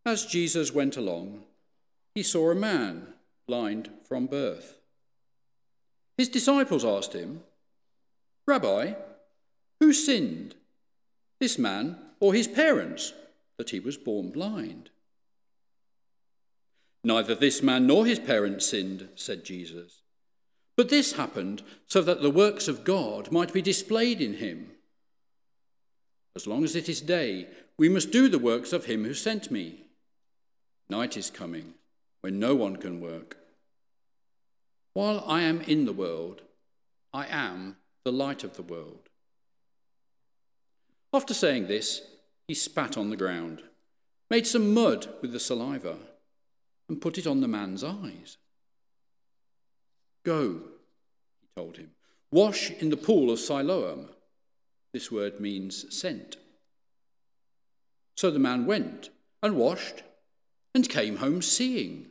As Jesus went along, he saw a man blind from birth. His disciples asked him, "Rabbi, who sinned, this man or his parents, that he was born blind?" "Neither this man nor his parents sinned," said Jesus. "But this happened so that the works of God might be displayed in him. As long as it is day, we must do the works of him who sent me. Night is coming when no one can work. While I am in the world, I am the light of the world." After saying this, he spat on the ground, made some mud with the saliva, and put it on the man's eyes. "Go," he told him, "wash in the pool of Siloam." This word means sent. So the man went and washed and came home seeing.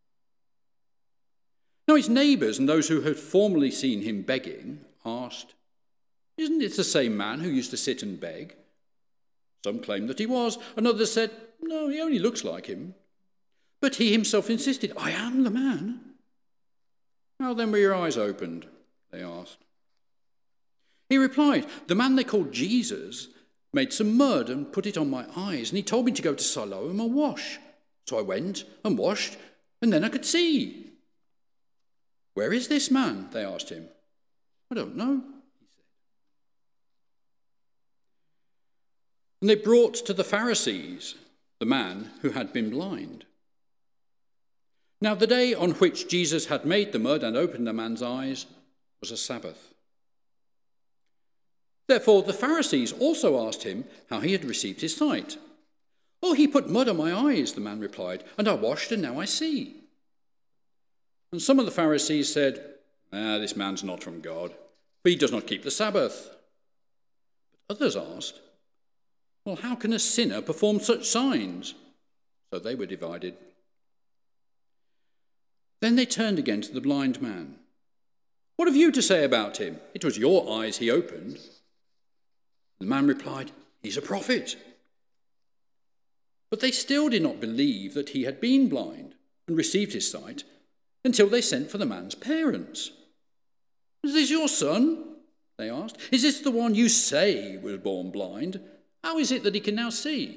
Now his neighbours and those who had formerly seen him begging asked, "Isn't it the same man who used to sit and beg?" Some claimed that he was, and others said, "No, he only looks like him." But he himself insisted, "I am the man." "How then were your eyes opened?" they asked. He replied, "The man they called Jesus made some mud and put it on my eyes, and he told me to go to Siloam and wash. So I went and washed, and then I could see." "Where is this man?" they asked him. "I don't know," he said. And they brought to the Pharisees the man who had been blind. Now the day on which Jesus had made the mud and opened the man's eyes was a Sabbath. Therefore the Pharisees also asked him how he had received his sight. "Oh, he put mud on my eyes," the man replied, "and I washed, and now I see." And some of the Pharisees said, "This man's not from God, for he does not keep the Sabbath." But others asked, "Well, how can a sinner perform such signs?" So they were divided. Then they turned again to the blind man. "What have you to say about him? It was your eyes he opened." The man replied, "He's a prophet." But they still did not believe that he had been blind and received his sight until they sent for the man's parents. "Is this your son?" they asked. "Is this the one you say was born blind? How is it that he can now see?"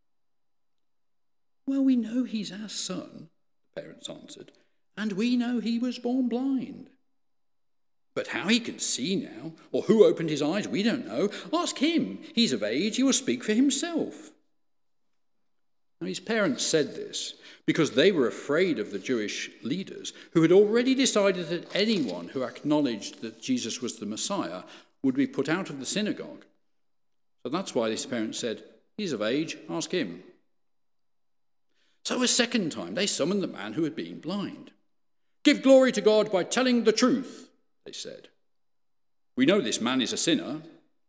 "Well, we know he's our son," the parents answered, "and we know he was born blind. But how he can see now, or who opened his eyes, we don't know. Ask him. He's of age. He will speak for himself." Now his parents said this because they were afraid of the Jewish leaders who had already decided that anyone who acknowledged that Jesus was the Messiah would be put out of the synagogue. So that's why his parents said, "He's of age. Ask him." So a second time they summoned the man who had been blind. "Give glory to God by telling the truth," they said. "We know this man is a sinner." And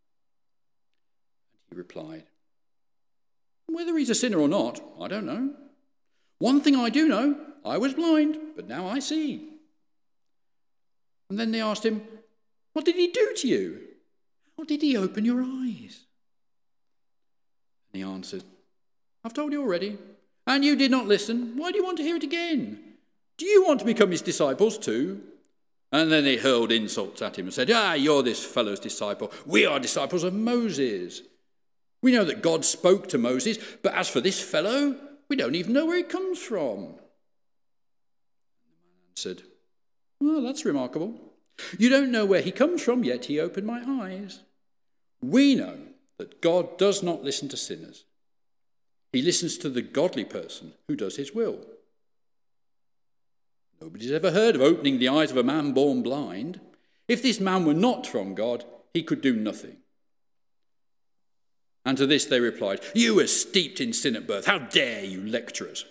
he replied, "Whether he's a sinner or not, I don't know. One thing I do know, I was blind, but now I see." And then they asked him, "What did he do to you? How did he open your eyes?" And he answered, "I've told you already, and you did not listen. Why do you want to hear it again? Do you want to become his disciples too?" And then they hurled insults at him and said, "You're this fellow's disciple. We are disciples of Moses. We know that God spoke to Moses, but as for this fellow, we don't even know where he comes from." And the man answered, "Well, that's remarkable. You don't know where he comes from, yet he opened my eyes. We know that God does not listen to sinners. He listens to the godly person who does his will. Nobody's ever heard of opening the eyes of a man born blind. If this man were not from God, he could do nothing." And to this they replied, "You were steeped in sin at birth. How dare you lecture us?"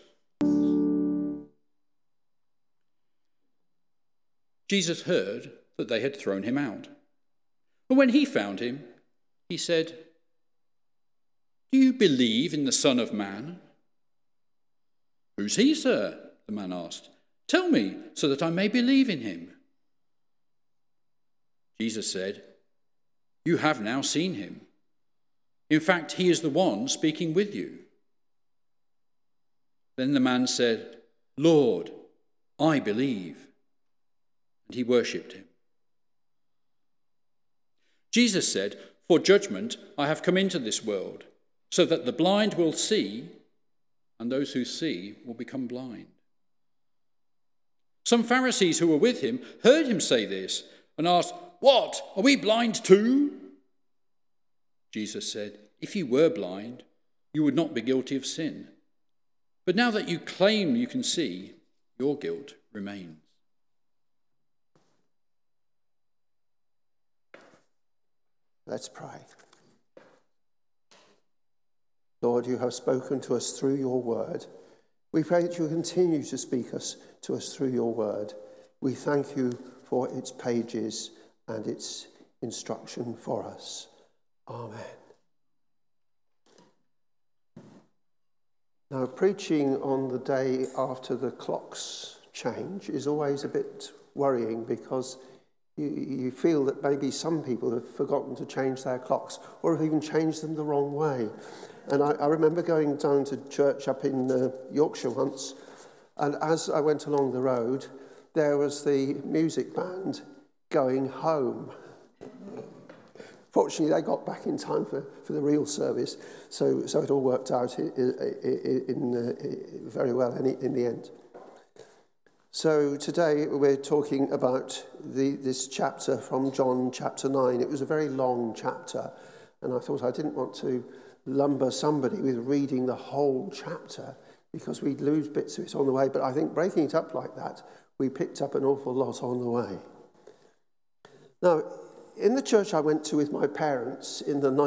Jesus heard that they had thrown him out. But when he found him, he said, "Do you believe in the Son of Man?" "Who's he, sir?" the man asked. "Tell me, so that I may believe in him." Jesus said, "You have now seen him. In fact, he is the one speaking with you." Then the man said, "Lord, I believe." And he worshipped him. Jesus said, "For judgment I have come into this world, so that the blind will see, and those who see will become blind." Some Pharisees who were with him heard him say this and asked, "What, are we blind too?" Jesus said, "If you were blind, you would not be guilty of sin. But now that you claim you can see, your guilt remains." Let's pray. Lord, you have spoken to us through your word. We pray that you continue to speak to us through your word. We thank you for its pages and its instruction for us. Amen. Now, preaching on the day after the clocks change is always a bit worrying, because you feel that maybe some people have forgotten to change their clocks, or have even changed them the wrong way. And I remember going down to church up in Yorkshire once, and as I went along the road, there was the music band going home. Fortunately, they got back in time for the real service, so it all worked out very well in the end. So today we're talking about this chapter from John chapter 9. It was a very long chapter, and I thought I didn't want to lumber somebody with reading the whole chapter, because we'd lose bits of it on the way. But I think breaking it up like that, we picked up an awful lot on the way. Now, in the church I went to with my parents in the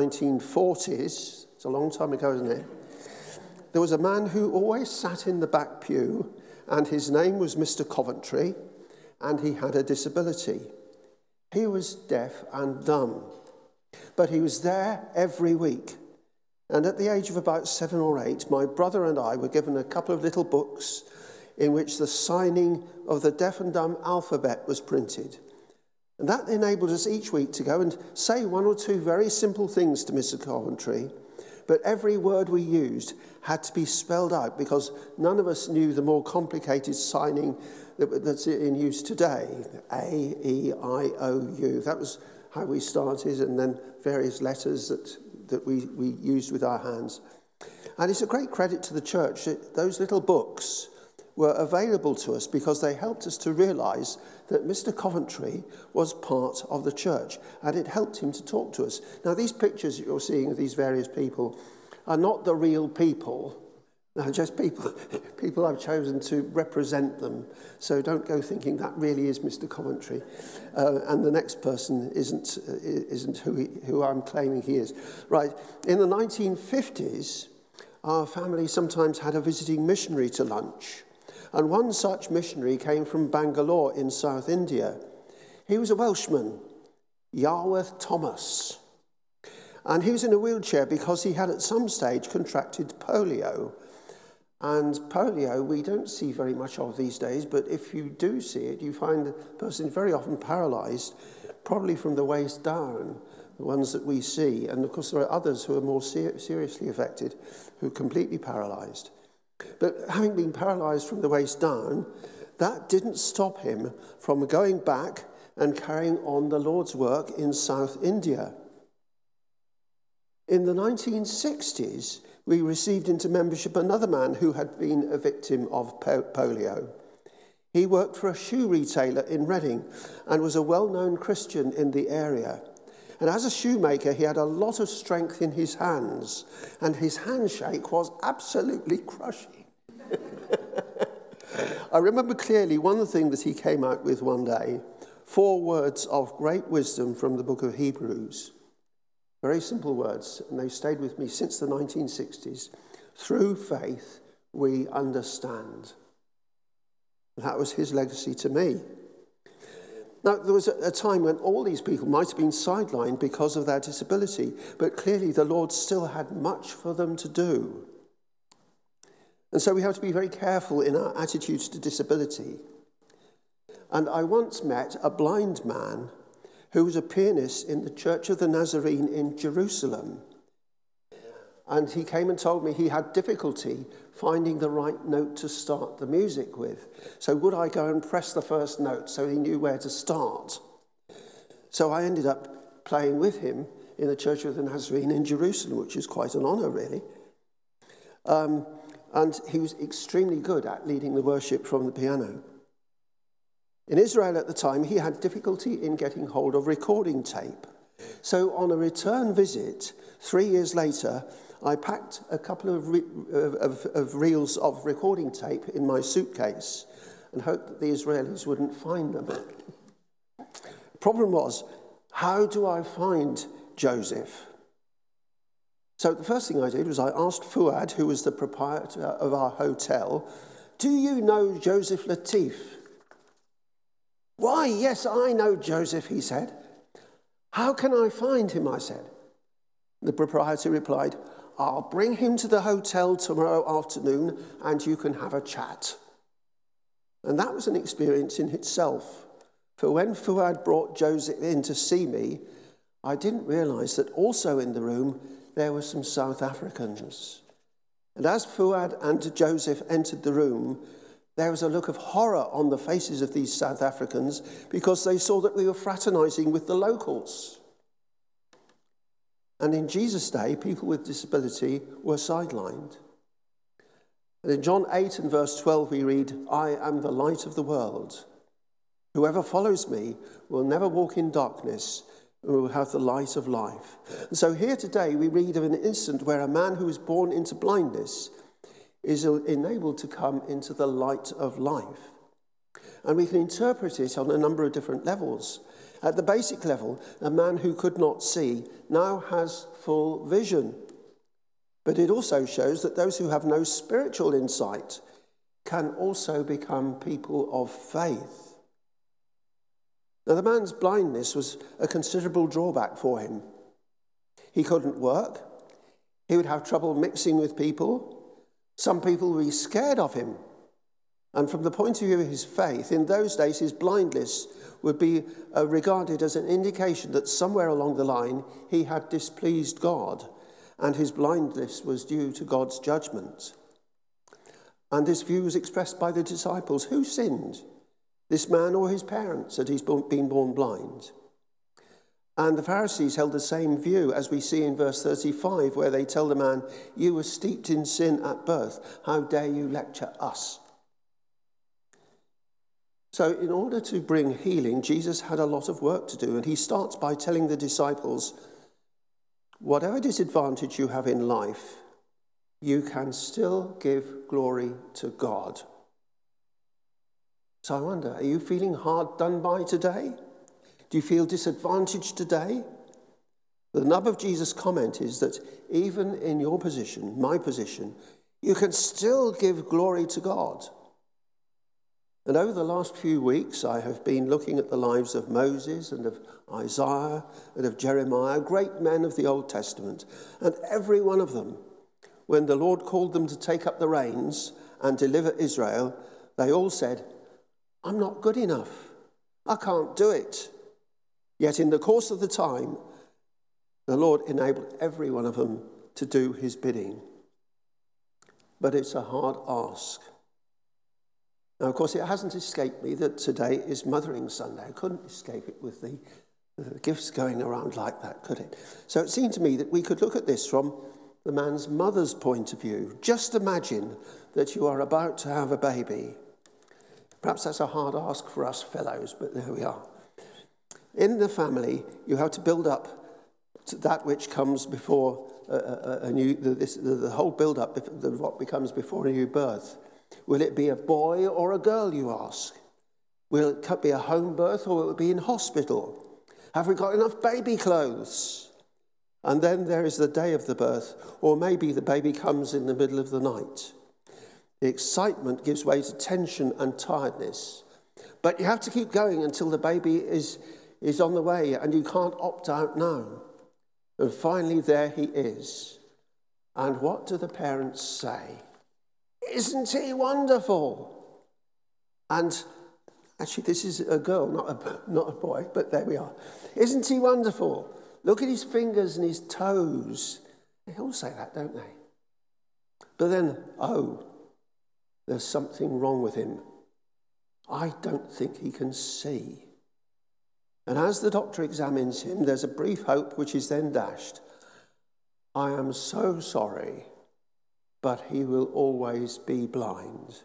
1940s, it's a long time ago, isn't it? There was a man who always sat in the back pew, and his name was Mr. Coventry, and he had a disability. He was deaf and dumb, but he was there every week. And at the age of about 7 or 8, my brother and I were given a couple of little books in which the signing of the deaf and dumb alphabet was printed. And that enabled us each week to go and say one or two very simple things to Mr. Coventry, but every word we used had to be spelled out, because none of us knew the more complicated signing that's in use today. A, E, I, O, U. That was how we started, and then various letters that we used with our hands. And it's a great credit to the church that those little books were available to us, because they helped us to realise that Mr. Coventry was part of the church, and it helped him to talk to us. Now, these pictures that you're seeing of these various people are not the real people. They're just people I've chosen to represent them. So don't go thinking that really is Mr. Coventry, and the next person isn't who I'm claiming he is. Right, in the 1950s, our family sometimes had a visiting missionary to lunch. And one such missionary came from Bangalore in South India. He was a Welshman, Yarworth Thomas. And he was in a wheelchair because he had at some stage contracted polio. And polio we don't see very much of these days, but if you do see it, you find the person very often paralysed, probably from the waist down, the ones that we see. And of course there are others who are more seriously affected, who are completely paralysed. But having been paralysed from the waist down, that didn't stop him from going back and carrying on the Lord's work in South India. In the 1960s, we received into membership another man who had been a victim of polio. He worked for a shoe retailer in Reading and was a well-known Christian in the area. And as a shoemaker, he had a lot of strength in his hands, and his handshake was absolutely crushing. I remember clearly one thing that he came out with one day, 4 words of great wisdom from the book of Hebrews. Very simple words, and they've stayed with me since the 1960s. Through faith, we understand. That was his legacy to me. Now, there was a time when all these people might have been sidelined because of their disability, but clearly the Lord still had much for them to do. And so we have to be very careful in our attitudes to disability. And I once met a blind man who was a pianist in the Church of the Nazarene in Jerusalem. And he came and told me he had difficulty finding the right note to start the music with. So would I go and press the first note so he knew where to start? So I ended up playing with him in the Church of the Nazarene in Jerusalem, which is quite an honour, really. And he was extremely good at leading the worship from the piano. In Israel at the time, he had difficulty in getting hold of recording tape. So on a return visit, 3 years later, I packed a couple of reels of recording tape in my suitcase and hoped that the Israelis wouldn't find them. The problem was, how do I find Joseph? So the first thing I did was I asked Fuad, who was the proprietor of our hotel, "Do you know Joseph Latif?" "Why, yes, I know Joseph," he said. "How can I find him?" I said. The proprietor replied, "I'll bring him to the hotel tomorrow afternoon and you can have a chat." And that was an experience in itself. For when Fuad brought Joseph in to see me, I didn't realise that also in the room there were some South Africans. And as Fuad and Joseph entered the room, there was a look of horror on the faces of these South Africans because they saw that we were fraternising with the locals. And in Jesus' day, people with disability were sidelined. And in John 8 and verse 12 we read, "I am the light of the world. Whoever follows me will never walk in darkness, but will have the light of life." And so here today we read of an incident where a man who was born into blindness is enabled to come into the light of life. And we can interpret it on a number of different levels. At the basic level, a man who could not see now has full vision. But it also shows that those who have no spiritual insight can also become people of faith. Now, the man's blindness was a considerable drawback for him. He couldn't work. He would have trouble mixing with people. Some people would be scared of him. And from the point of view of his faith, in those days, his blindness would be regarded as an indication that somewhere along the line he had displeased God, and his blindness was due to God's judgment. And this view was expressed by the disciples. Who sinned, this man or his parents, that he's been born blind? And the Pharisees held the same view, as we see in verse 35, where they tell the man, "You were steeped in sin at birth. How dare you lecture us?" So in order to bring healing, Jesus had a lot of work to do. And he starts by telling the disciples, whatever disadvantage you have in life, you can still give glory to God. So I wonder, are you feeling hard done by today? Do you feel disadvantaged today? The nub of Jesus' comment is that even in your position, my position, you can still give glory to God. And over the last few weeks, I have been looking at the lives of Moses and of Isaiah and of Jeremiah, great men of the Old Testament. And every one of them, when the Lord called them to take up the reins and deliver Israel, they all said, "I'm not good enough. I can't do it." Yet in the course of the time, the Lord enabled every one of them to do his bidding. But it's a hard ask. Now, of course, it hasn't escaped me that today is Mothering Sunday. I couldn't escape it with the gifts going around like that, could it? So it seemed to me that we could look at this from the man's mother's point of view. Just imagine that you are about to have a baby. Perhaps that's a hard ask for us fellows, but there we are. In the family, you have to build up to that which comes before the whole build-up, what becomes before a new birth. Will it be a boy or a girl, you ask? Will it be a home birth or will it be in hospital? Have we got enough baby clothes? And then there is the day of the birth, or maybe the baby comes in the middle of the night. The excitement gives way to tension and tiredness. But you have to keep going until the baby is on the way and you can't opt out now. And finally there he is. And what do the parents say? "Isn't he wonderful?" And actually, this is a girl, not a boy, but there we are. "Isn't he wonderful? Look at his fingers and his toes. They all say that, don't they? But then, there's something wrong with him. I don't think he can see. And as the doctor examines him, there's a brief hope which is then dashed. I am so sorry, but he will always be blind.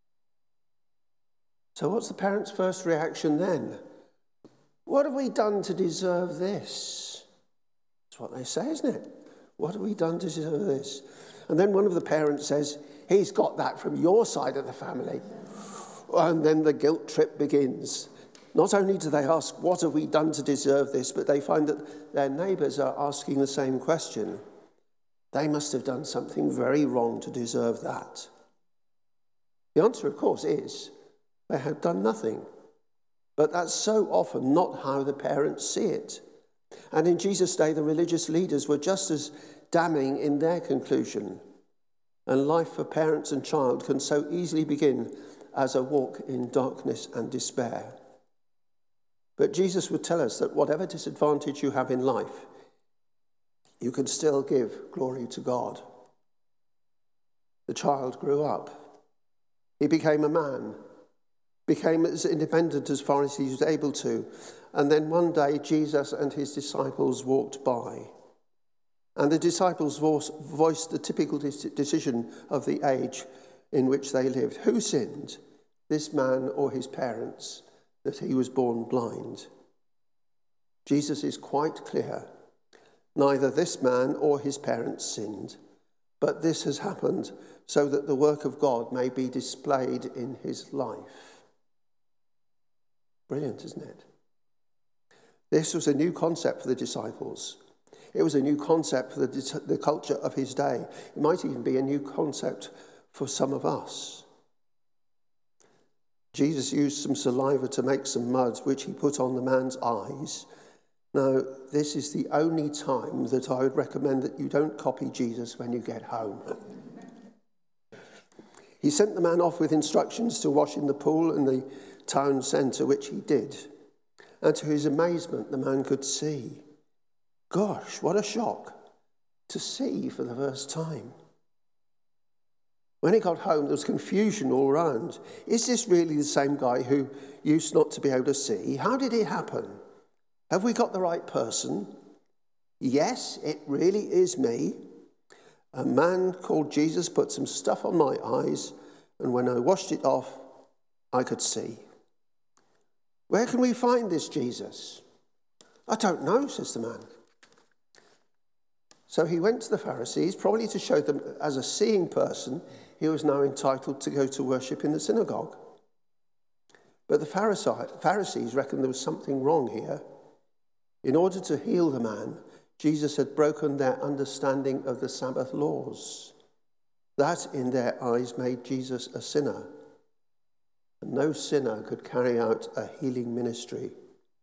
So what's the parents' first reaction then? What have we done to deserve this? That's what they say, isn't it? What have we done to deserve this? And then one of the parents says, he's got that from your side of the family. And then the guilt trip begins. Not only do they ask, what have we done to deserve this, but they find that their neighbours are asking the same question. They must have done something very wrong to deserve that. The answer, of course, is they have done nothing. But that's so often not how the parents see it. And in Jesus' day, the religious leaders were just as damning in their conclusion. And life for parents and child can so easily begin as a walk in darkness and despair. But Jesus would tell us that whatever disadvantage you have in life, you can still give glory to God. The child grew up. He became a man, became as independent as far as he was able to. And then one day, Jesus and his disciples walked by. And the disciples voiced the typical decision of the age in which they lived. Who sinned, this man or his parents, that he was born blind? Jesus is quite clear. Neither this man or his parents sinned, but this has happened so that the work of God may be displayed in his life. Brilliant, isn't it? This was a new concept for the disciples. It was a new concept for the culture of his day. It might even be a new concept for some of us. Jesus used some saliva to make some mud, which he put on the man's eyes. Now, this is the only time that I would recommend that you don't copy Jesus when you get home. He sent the man off with instructions to wash in the pool in the town centre, which he did. And to his amazement, the man could see. Gosh, what a shock to see for the first time. When he got home, there was confusion all around. Is this really the same guy who used not to be able to see? How did it happen? Have we got the right person? Yes, it really is me. A man called Jesus put some stuff on my eyes, and when I washed it off, I could see. Where can we find this Jesus? I don't know, says the man. So he went to the Pharisees, probably to show them as a seeing person, he was now entitled to go to worship in the synagogue. But the Pharisees reckoned there was something wrong here. In order to heal the man, Jesus had broken their understanding of the Sabbath laws. That, in their eyes, made Jesus a sinner. And no sinner could carry out a healing ministry.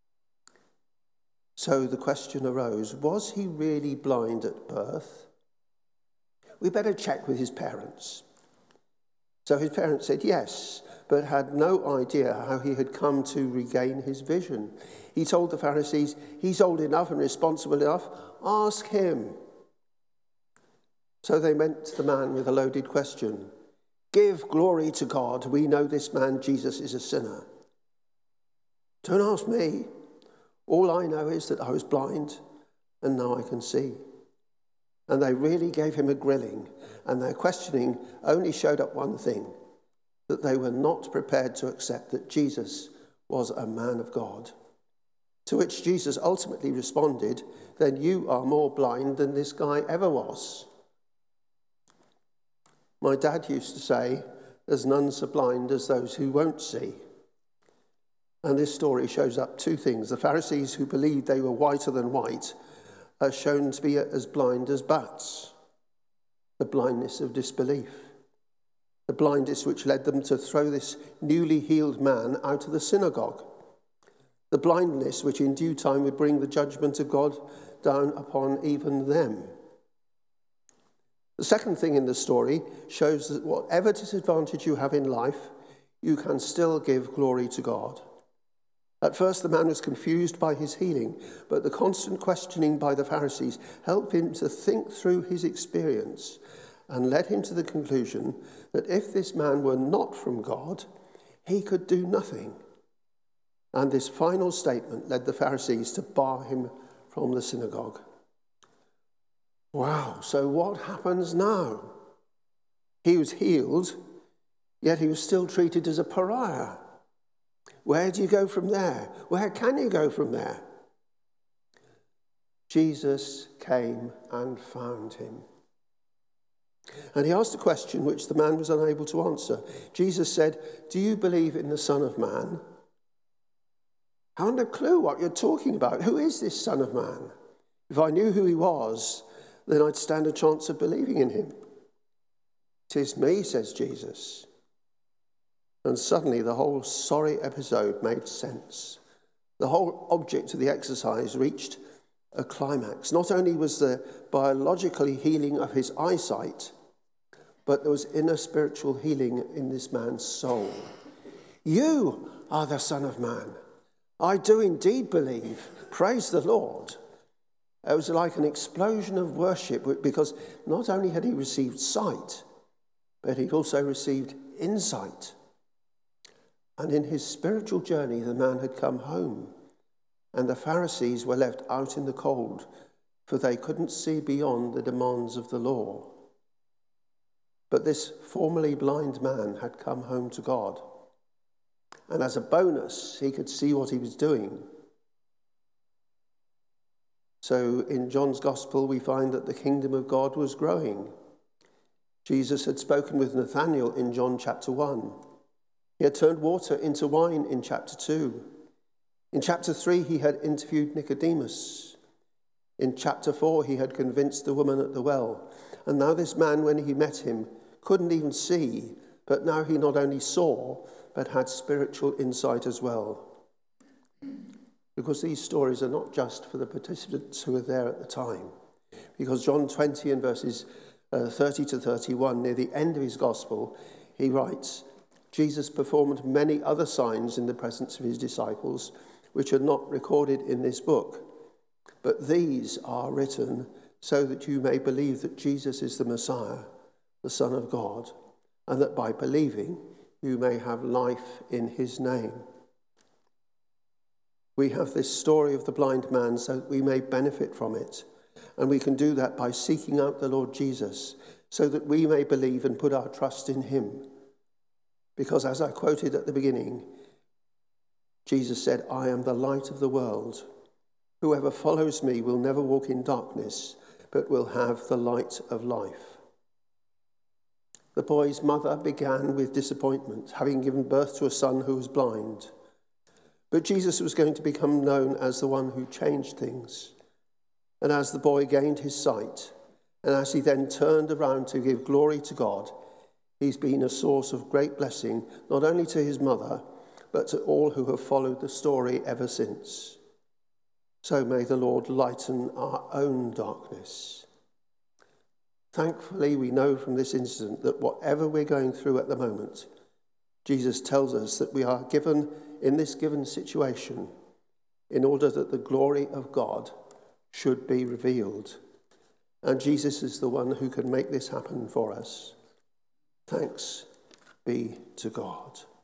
So the question arose, was he really blind at birth? We better check with his parents. So his parents said yes, but had no idea how he had come to regain his vision. He told the Pharisees, he's old enough and responsible enough, ask him. So they went to the man with a loaded question. Give glory to God. We know this man, Jesus, is a sinner. Don't ask me. All I know is that I was blind and now I can see. And they really gave him a grilling, and their questioning only showed up one thing, that they were not prepared to accept that Jesus was a man of God. To which Jesus ultimately responded, then you are more blind than this guy ever was. My dad used to say, there's none so blind as those who won't see. And this story shows up two things. The Pharisees who believed they were whiter than white are shown to be as blind as bats. The blindness of disbelief. The blindness which led them to throw this newly healed man out of the synagogue. The blindness which in due time would bring the judgment of God down upon even them. The second thing in the story shows that whatever disadvantage you have in life, you can still give glory to God. At first, the man was confused by his healing, but the constant questioning by the Pharisees helped him to think through his experience and led him to the conclusion that if this man were not from God, he could do nothing. And this final statement led the Pharisees to bar him from the synagogue. Wow, so what happens now? He was healed, yet he was still treated as a pariah. Where do you go from there? Where can you go from there? Jesus came and found him. And he asked a question which the man was unable to answer. Jesus said, "Do you believe in the Son of Man?" I haven't a clue what you're talking about. Who is this Son of Man? If I knew who he was, then I'd stand a chance of believing in him. "'Tis me," says Jesus. And suddenly the whole sorry episode made sense. The whole object of the exercise reached a climax. Not only was there biologically healing of his eyesight, but there was inner spiritual healing in this man's soul. "You are the Son of Man. I do indeed believe. Praise the Lord." It was like an explosion of worship because not only had he received sight, but he also received insight. And in his spiritual journey, the man had come home, and the Pharisees were left out in the cold, for they couldn't see beyond the demands of the law. But this formerly blind man had come home to God, and as a bonus, he could see what he was doing. So in John's Gospel, we find that the kingdom of God was growing. Jesus had spoken with Nathanael in John chapter 1. He had turned water into wine in chapter 2. In chapter 3, he had interviewed Nicodemus. In chapter 4, he had convinced the woman at the well. And now this man, when he met him, couldn't even see, but now he not only saw, but had spiritual insight as well. Because these stories are not just for the participants who were there at the time. Because John 20 and verses 30 to 31, near the end of his gospel, he writes, "Jesus performed many other signs in the presence of his disciples, which are not recorded in this book. But these are written so that you may believe that Jesus is the Messiah, the Son of God, and that by believing you may have life in his name." We have this story of the blind man so that we may benefit from it. And we can do that by seeking out the Lord Jesus so that we may believe and put our trust in him. Because as I quoted at the beginning, Jesus said, "I am the light of the world. Whoever follows me will never walk in darkness, but will have the light of life." The boy's mother began with disappointment, having given birth to a son who was blind. But Jesus was going to become known as the one who changed things. And as the boy gained his sight, and as he then turned around to give glory to God, he's been a source of great blessing, not only to his mother, but to all who have followed the story ever since. So may the Lord lighten our own darkness. Thankfully, we know from this incident that whatever we're going through at the moment, Jesus tells us that we are given in this given situation in order that the glory of God should be revealed. And Jesus is the one who can make this happen for us. Thanks be to God.